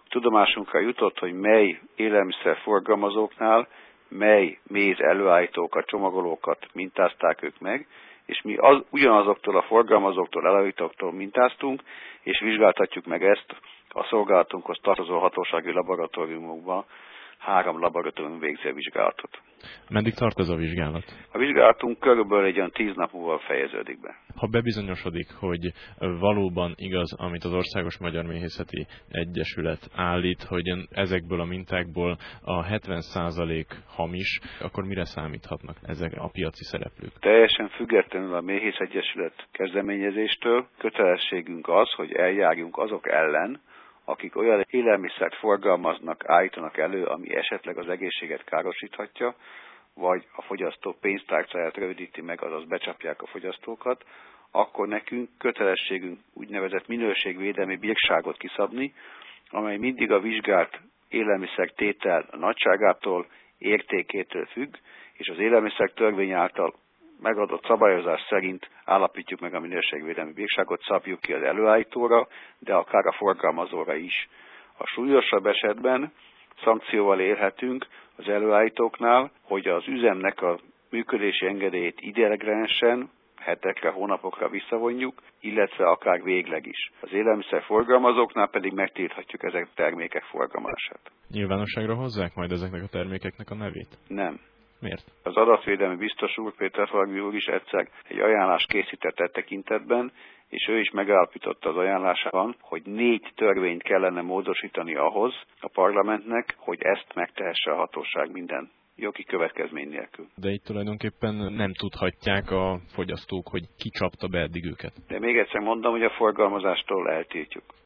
tudomásunkra jutott, hogy mely élelmiszer forgalmazóknál mely méz előállítókat, csomagolókat mintázták ők meg, és mi ugyanazoktól a forgalmazóktól, előállítóktól mintáztunk, és vizsgáltatjuk meg ezt a szolgálatunkhoz tartozó hatósági laboratóriumokban, 3 laboratórium végzi a vizsgálatot. Meddig tart ez a vizsgálat? A vizsgálatunk körülbelül egy olyan 10 nap múlva fejeződik be. Ha bebizonyosodik, hogy valóban igaz, amit az Országos Magyar Méhészeti Egyesület állít, hogy ezekből a mintákból a 70% hamis, akkor mire számíthatnak ezek a piaci szereplők? Teljesen függetlenül a Méhészegyesület kezdeményezéstől kötelességünk az, hogy eljárjunk azok ellen, akik olyan élelmiszert forgalmaznak, állítanak elő, ami esetleg az egészséget károsíthatja, vagy a fogyasztó pénztárcáját rövidíti meg, azaz becsapják a fogyasztókat, akkor nekünk kötelességünk úgynevezett minőségvédelmi bírságot kiszabni, amely mindig a vizsgált élelmiszer tétel nagyságától, értékétől függ, és az élelmiszer törvény által megadott szabályozás szerint állapítjuk meg a minőségvédelmi bírságot, szabjuk ki az előállítóra, de akár a forgalmazóra is. A súlyosabb esetben szankcióval élhetünk az előállítóknál, hogy az üzemnek a működési engedélyét ideiglenesen, hetekre, hónapokra visszavonjuk, illetve akár végleg is. Az élelmiszer forgalmazóknál pedig megtilthatjuk ezek a termékek forgalmazását. Nyilvánosságra hozzák majd ezeknek a termékeknek a nevét? Nem. Miért? Az adatvédelmi biztos úr, Péter Faragvi úr is egyszer egy ajánlást készített e tekintetben, és ő is megállapította az ajánlásában, hogy 4 törvényt kellene módosítani ahhoz a parlamentnek, hogy ezt megtehesse a hatóság minden jogi következmény nélkül. De itt tulajdonképpen nem tudhatják a fogyasztók, hogy ki csapta be eddig őket. De még egyszer mondom, hogy a forgalmazástól eltiltjuk.